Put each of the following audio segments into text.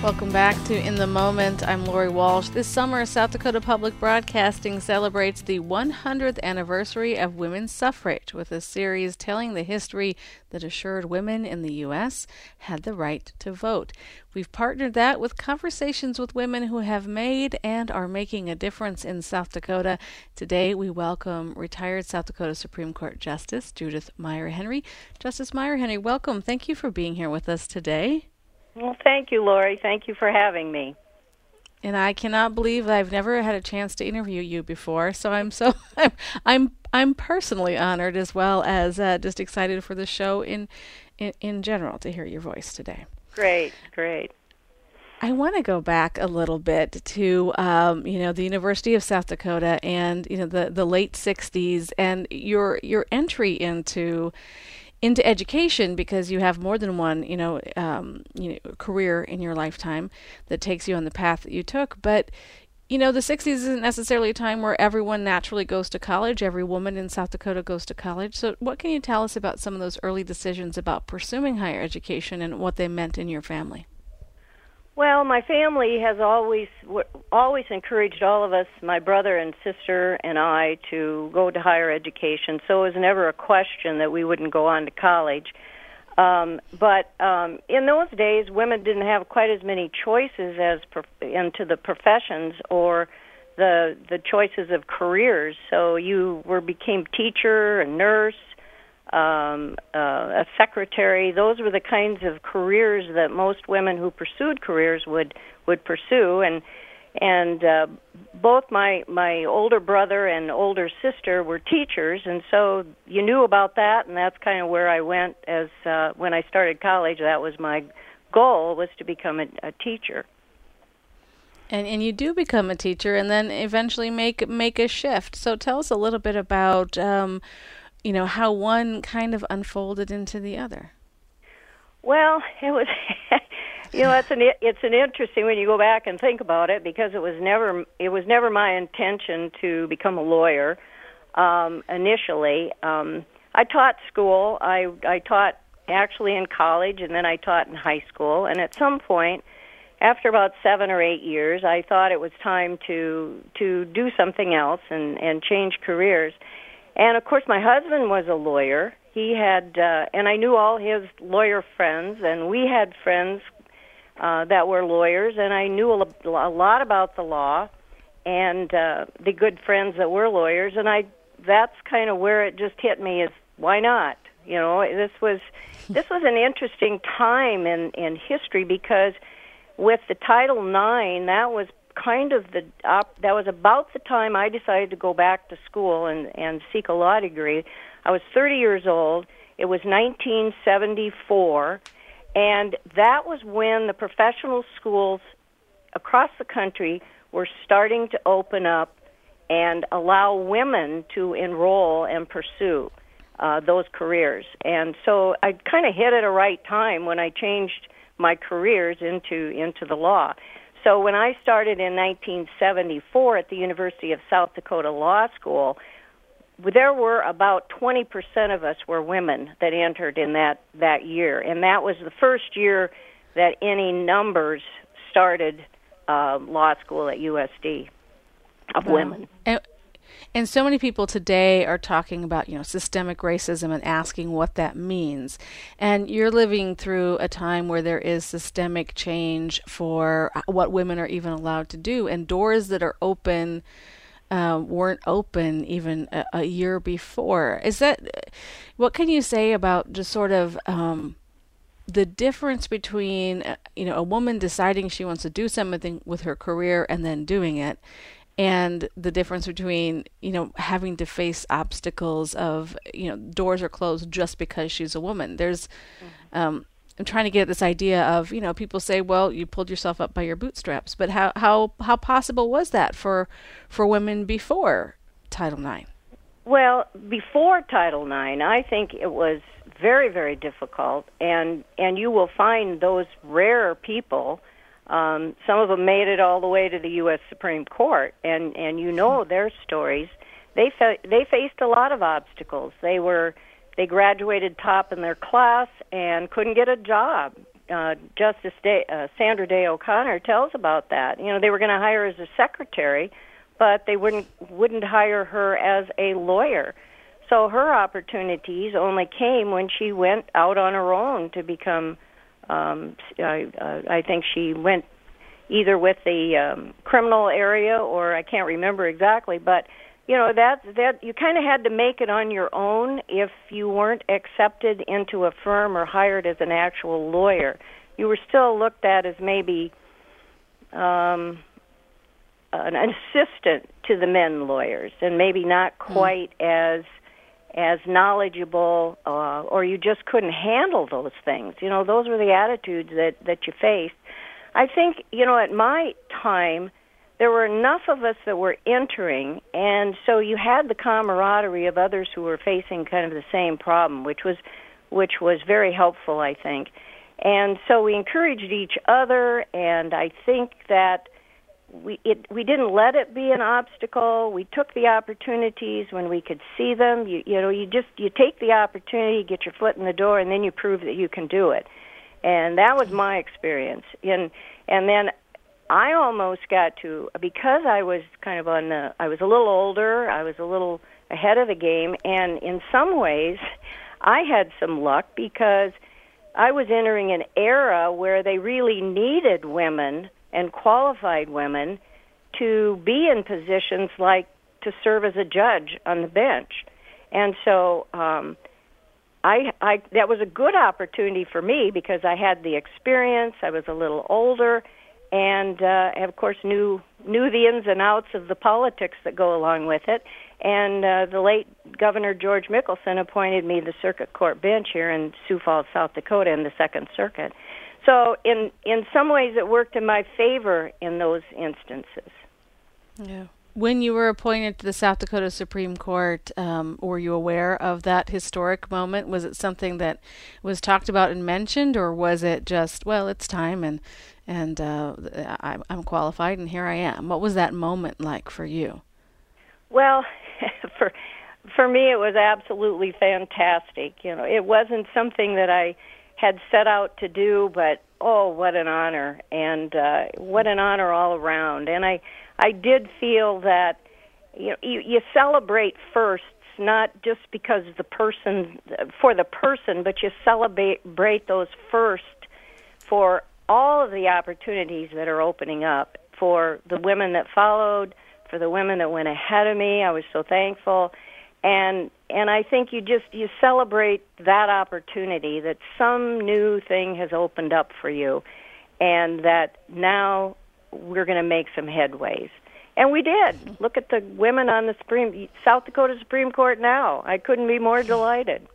Welcome back to In the Moment. I'm Lori Walsh. This summer, South Dakota Public Broadcasting celebrates the 100th anniversary of women's suffrage with a series telling the history that assured women in the U.S. had the right to vote. We've partnered that with conversations with women who have made and are making a difference in South Dakota. Today, we welcome retired South Dakota Supreme Court Justice Judith Meyer Henry. Justice Meyer Henry, welcome. Thank you for being here with us today. Well, thank you, Lori. Thank you for having me. And I cannot believe I've never had a chance to interview you before, so I'm personally honored as well as just excited for the show in general to hear your voice today. Great. I want to go back a little bit to the University of South Dakota and the late '60s and your entry into education, because you have more than one career in your lifetime that takes you on the path that you took. But the 60s isn't necessarily a time where everyone naturally goes to college. Every woman in South Dakota goes to college. So what can you tell us about some of those early decisions about pursuing higher education and what they meant in your family? Well, my family has always encouraged all of us, my brother and sister and I, to go to higher education. So it was never a question that we wouldn't go on to college. But in those days, women didn't have quite as many choices as into the professions or the choices of careers. So you became teacher, a nurse, a secretary. Those were the kinds of careers that most women who pursued careers would pursue. And both my older brother and older sister were teachers, and so you knew about that, and that's kind of where I went as when I started college. That was my goal, was to become a teacher. And you do become a teacher, and then eventually make a shift. So tell us a little bit about how one kind of unfolded into the other. Well, it was, it's an interesting when you go back and think about it, because it was never my intention to become a lawyer. Initially, I taught school. I taught actually in college, and then I taught in high school. And at some point, after about 7 or 8 years, I thought it was time to do something else and change careers. And, of course, my husband was a lawyer. He had, and I knew all his lawyer friends, and we had friends that were lawyers, and I knew a lot about the law and the good friends that were lawyers, and that's kind of where it just hit me, is why not? This was an interesting time in history, because with the Title IX, that was kind of that was about the time I decided to go back to school and seek a law degree. I was 30 years old. It was 1974, and that was when the professional schools across the country were starting to open up and allow women to enroll and pursue those careers. And so I kind of hit at a right time when I changed my careers into the law. So when I started in 1974 at the University of South Dakota Law School, there were about 20% of us were women that entered in that year. And that was the first year that any numbers started law school at USD of women. And so many people today are talking about, systemic racism and asking what that means. And you're living through a time where there is systemic change for what women are even allowed to do, and doors that are open weren't open even a year before. What can you say about just sort of the difference between, a woman deciding she wants to do something with her career and then doing it, and the difference between, having to face obstacles of, doors are closed just because she's a woman. There's, I'm trying to get this idea of, people say, well, you pulled yourself up by your bootstraps, but how possible was that for women before Title IX? Well, before Title IX, I think it was very, very difficult, and you will find those rare people. Some of them made it all the way to the U.S. Supreme Court, and their stories. They faced a lot of obstacles. They graduated top in their class and couldn't get a job. Sandra Day O'Connor tells about that. You know, they were going to hire her as a secretary, but they wouldn't hire her as a lawyer. So her opportunities only came when she went out on her own to become. I think she went either with the criminal area, or I can't remember exactly, but you know that you kind of had to make it on your own if you weren't accepted into a firm or hired as an actual lawyer. You were still looked at as maybe an assistant to the men lawyers, and maybe not quite as knowledgeable, or you just couldn't handle those things. You know, those were the attitudes that you faced. I think, you know, at my time, there were enough of us that were entering, and so you had the camaraderie of others who were facing kind of the same problem, which was very helpful, I think. And so we encouraged each other, and I think that we didn't let it be an obstacle. We took the opportunities when we could see them. You take the opportunity, get your foot in the door, and then you prove that you can do it. And that was my experience. And then I almost got to, because I was kind of I was a little older, I was a little ahead of the game, and in some ways I had some luck because I was entering an era where they really needed women and qualified women to be in positions like to serve as a judge on the bench. And so that was a good opportunity for me because I had the experience, I was a little older, and of course knew the ins and outs of the politics that go along with it. And the late Governor George Mickelson appointed me the Circuit Court bench here in Sioux Falls, South Dakota, in the Second Circuit. So in some ways it worked in my favor in those instances. Yeah. When you were appointed to the South Dakota Supreme Court, were you aware of that historic moment? Was it something that was talked about and mentioned, or was it just, well, it's time and I'm qualified and here I am? What was that moment like for you? Well, for me it was absolutely fantastic. You know, it wasn't something that I had set out to do, but oh, what an honor, and what an honor all around. And I did feel that you celebrate firsts, not just because for the person, but you celebrate those first for all of the opportunities that are opening up for the women that followed, for the women that went ahead of me. I was so thankful. And I think you celebrate that opportunity, that some new thing has opened up for you, and that now we're going to make some headways. And we did. Look at the women on the South Dakota Supreme Court now. I couldn't be more delighted.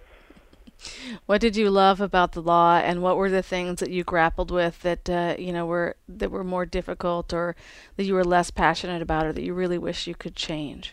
What did you love about the law, and what were the things that you grappled with that were more difficult, or that you were less passionate about, or that you really wish you could change?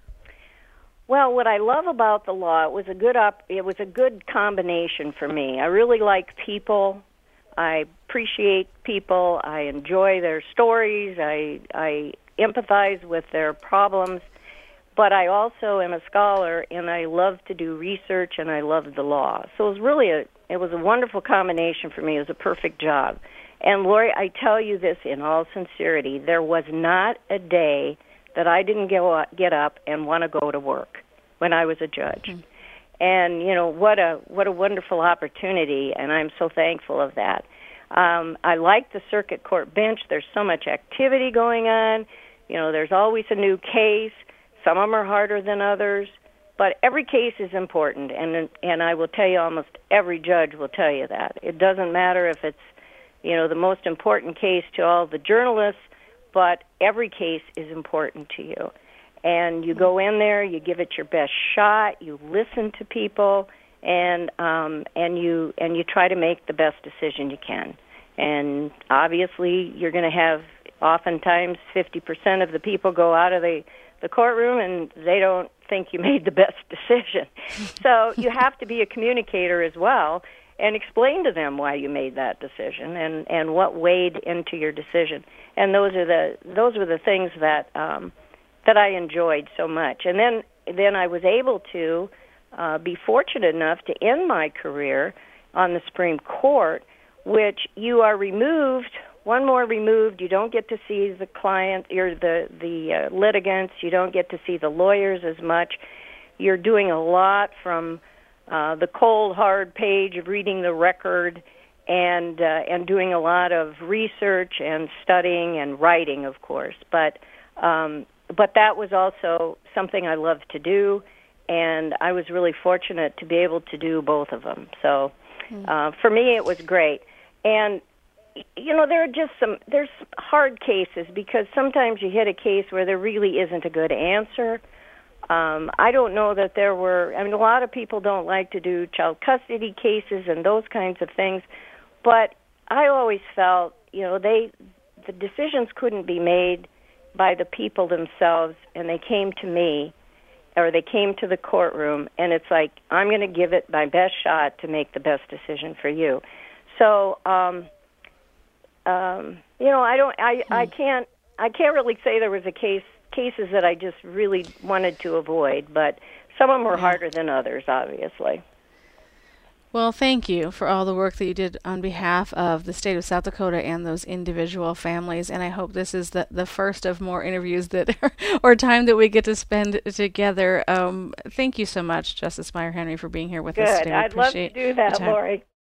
Well, what I love about the law, it was a good combination for me. I really like people. I appreciate people. I enjoy their stories. I empathize with their problems. But I also am a scholar, and I love to do research, and I love the law. So it was really a wonderful combination for me. It was a perfect job. And Lori, I tell you this in all sincerity, there was not a day that I didn't get up and want to go to work when I was a judge. Mm-hmm. And, you know, what a wonderful opportunity, and I'm so thankful of that. I like the circuit court bench. There's so much activity going on. You know, there's always a new case. Some of them are harder than others, but every case is important, and I will tell you, almost every judge will tell you that. It doesn't matter if it's, you know, the most important case to all the journalists, but every case is important to you. And you go in there, you give it your best shot, you listen to people, and you try to make the best decision you can. And obviously, you're going to have oftentimes 50% of the people go out of the courtroom and they don't think you made the best decision. So you have to be a communicator as well and explain to them why you made that decision and what weighed into your decision. And those were the things that I enjoyed so much. And then I was able to be fortunate enough to end my career on the Supreme Court which you are removed, one more removed. You don't get to see the client or the litigants. You don't get to see the lawyers as much. You're doing a lot from the cold, hard page of reading the record and doing a lot of research and studying and writing, of course. But that was also something I loved to do, and I was really fortunate to be able to do both of them. So for me, it was great. And there's hard cases because sometimes you hit a case where there really isn't a good answer. I don't know that there were, a lot of people don't like to do child custody cases and those kinds of things, but I always felt, the decisions couldn't be made by the people themselves, and they came to me, or they came to the courtroom, and it's like, I'm going to give it my best shot to make the best decision for you. So, I can't really say there was cases that I just really wanted to avoid, but some of them were harder than others, obviously. Well, thank you for all the work that you did on behalf of the state of South Dakota and those individual families, and I hope this is the first of more interviews that or time that we get to spend together. Thank you so much, Justice Meyer Henry, for being here with us today. Good. I'd love to do that, Lori.